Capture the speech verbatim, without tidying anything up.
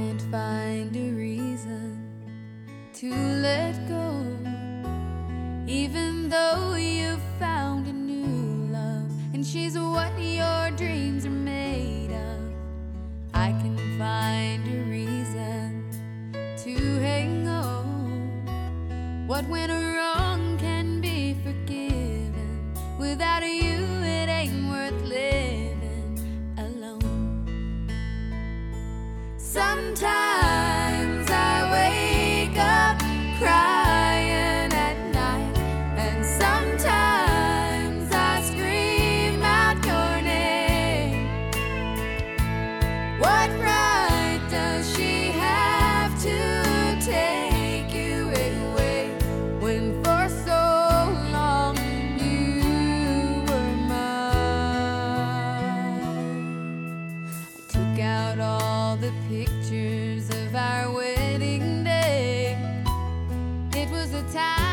can't find a reason to let go, even though you've found a new love and she's what your dreams are made of. I can find a reason to hang on. What went wrong can be forgiven. Without you it ain't worth living alone. Sometimes I wake up crying at night, and sometimes I scream out your name. What right does she have to take you away when for so long you were mine? I took out all the pictures of our wedding day. It was a time